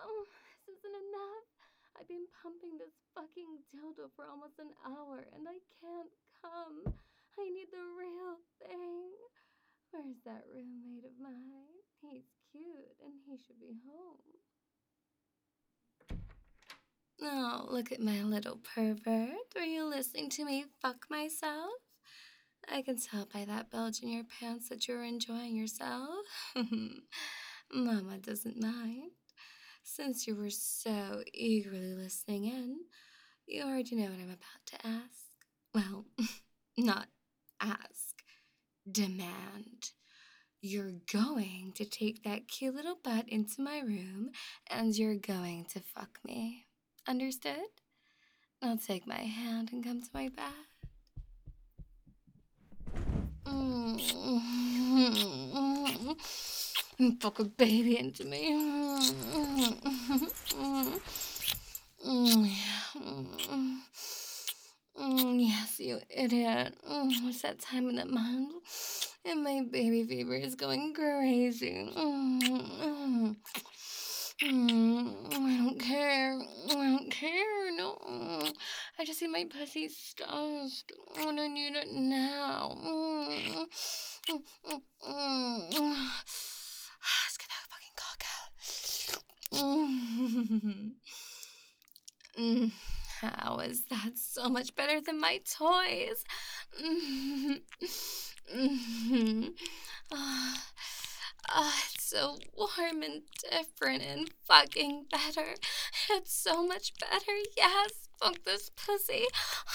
Oh, this isn't enough. I've been pumping this fucking dildo for almost an hour and I can't come. I need the real thing. Where's that roommate of mine? He's cute and he should be home. Oh, look at my little pervert. Were you listening to me fuck myself? I can tell by that bulge in your pants that you're enjoying yourself. Mama doesn't mind. Since you were so eagerly listening in, you already know what I'm about to ask. Well, not ask, demand. You're going to take that cute little butt into my room and you're going to fuck me. Understood? Now take my hand and come to my bed. Fuck a baby into me. Yes, you idiot. It's that time of the month, and my baby fever is going crazy. I don't care. I don't care. No. I just need my pussy stuffed. And I need it now. Let's get that fucking cock out. How is that so much better than my toys? It's so warm and different and fucking better. It's so much better. Yes, fuck this pussy.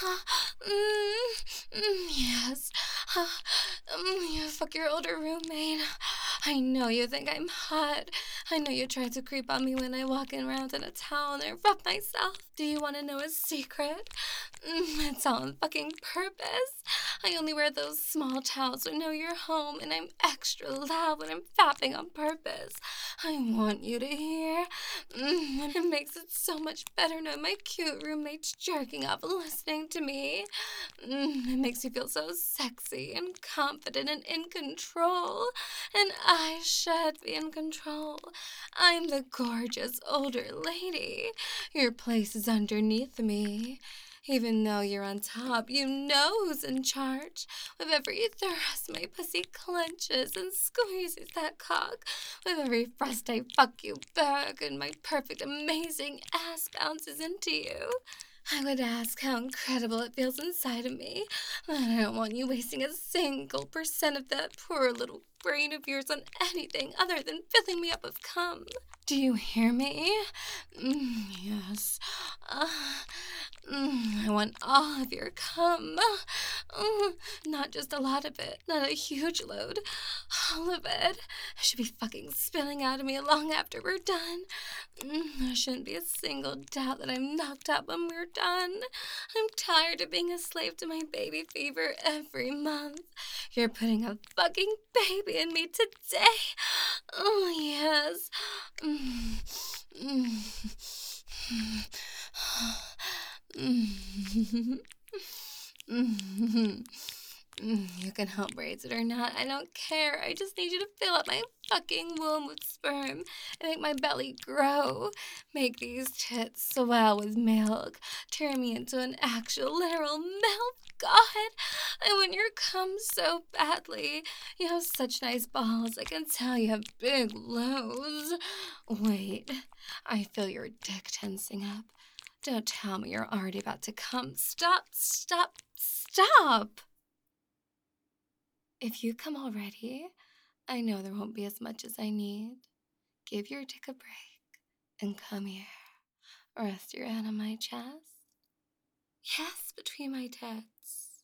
Yes. You fuck your older roommate. I know you think I'm hot. I know you tried to creep on me when I walk around in a towel and I rub myself. Do you want to know a secret? It's all on fucking purpose. I only wear those small towels when I know you're home, and I'm extra loud when I'm fapping on purpose. I want you to hear. It makes it so much better knowing my cute roommate's jerking off listening to me. It makes me feel so sexy and confident and in control. And I should be in control. I'm the gorgeous older lady. Your place is underneath me. Even though you're on top, you know who's in charge. With every thrust, my pussy clenches and squeezes that cock. With every thrust, I fuck you back, and my perfect, amazing ass bounces into you. I would ask how incredible it feels inside of me. I don't want you wasting a single % of that poor little brain of yours on anything other than filling me up with cum. Do you hear me? Yes. I want all of your cum. Not just a lot of it, not a huge load. All of it. It should be fucking spilling out of me long after we're done. There shouldn't be a single doubt that I'm knocked out when we're done. I'm tired of being a slave to my baby fever every month. You're putting a fucking baby in me today. Oh, yes. You can help raise it or not. I don't care. I just need you to fill up my fucking womb with sperm and make my belly grow. Make these tits swell with milk. Turn me into an actual literal milk. God, I want your cum so badly. You have such nice balls. I can tell you have big lows. Wait, I feel your dick tensing up. Don't tell me you're already about to come. Stop, stop, stop! If you come already, I know there won't be as much as I need. Give your dick a break and come here. Rest your head on my chest. Yes, between my tits.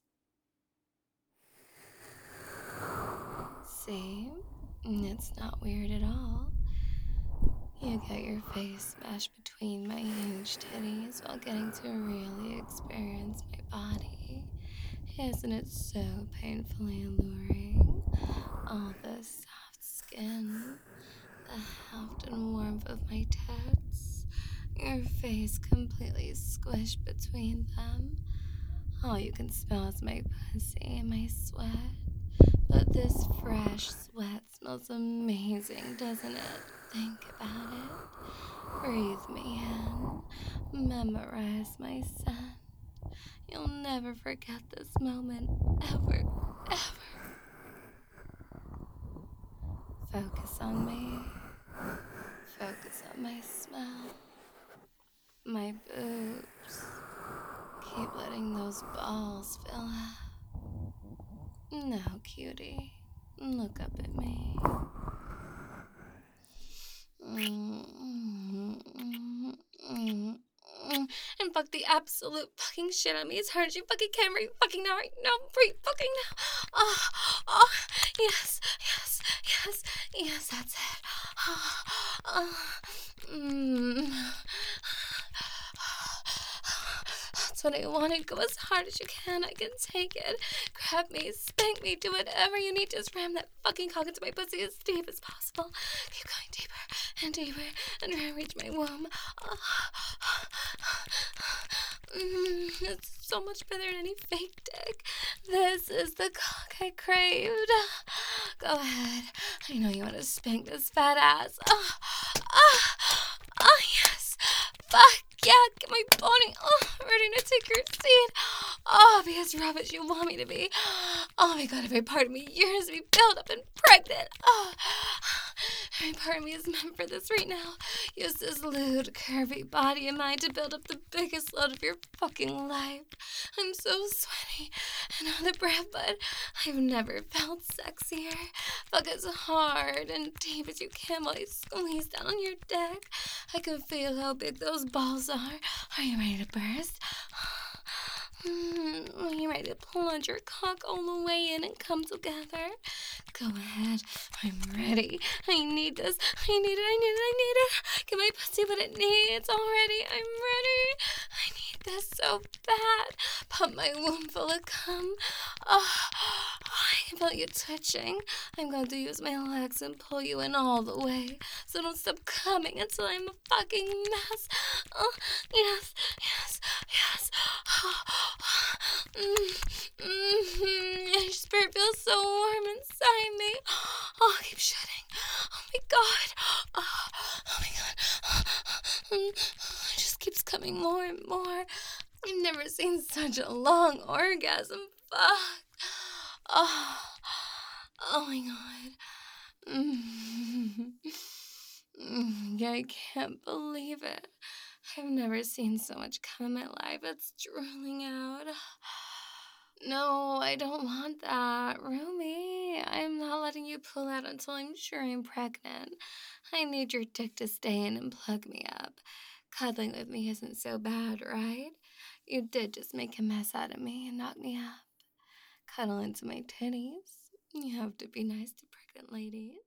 See? It's not weird at all. You get your face smashed between my huge titties while getting to really experience my body. Isn't it so painfully alluring? All the soft skin, the heft and warmth of my tits, your face completely squished between them. All you can smell is my pussy and my sweat. But this fresh sweat smells amazing, doesn't it? Think about it. Breathe me in. Memorize my scent. You'll never forget this moment, ever, ever. Focus on me. Focus on my smell. My boobs. Keep letting those balls fill up. Now, cutie, look up at me. And fuck the absolute fucking shit out of me as hard as you fucking can right fucking now, right now, right fucking now. Oh, oh, yes, yes, yes, yes, that's it. Oh, oh, mm. That's what I wanted. Go as hard as you can. I can take it. Grab me, spank me, do whatever you need. Just ram that fucking cock into my pussy as deep as possible. Keep going deeper and deeper and try to reach my womb. It's so much better than any fake dick. This is the cock I craved. Go ahead. I know you want to spank this fat ass. Yes. Fuck yeah, get my bony. Ready to take your seat. Be as rough as you want me to be. Oh my god, every part of me yearns to be built up and pregnant. Every part of me is meant for this right now. Use this lewd, curvy body of mine to build up the biggest load of your fucking life. I'm so sweaty and out of breath, but I've never felt sexier. Fuck as hard and deep as you can while I squeeze down on your dick. I can feel how big those balls are. Are you ready to burst? Are you ready to plunge your cock all the way in and come together? Go ahead. I'm ready. I need this. I need it. Get my pussy what it needs already. I'm ready. I need this so bad. Pump my womb full of cum. I can feel you twitching. I'm going to use my legs and pull you in all the way. So don't stop coming until I'm a fucking mess. Yes, yes, yes. Your spirit feels so warm inside me. Keep shutting. Oh my god. Oh my god. It just keeps coming more and more. I've never seen such a long orgasm. Fuck. Oh, oh my god. Yeah, I can't believe it. I've never seen so much cum in my life. It's drooling out. No, I don't want that. Rumi, I'm not letting you pull out until I'm sure I'm pregnant. I need your dick to stay in and plug me up. Cuddling with me isn't so bad, right? You did just make a mess out of me and knock me up. Cuddle into my titties. You have to be nice to pregnant ladies.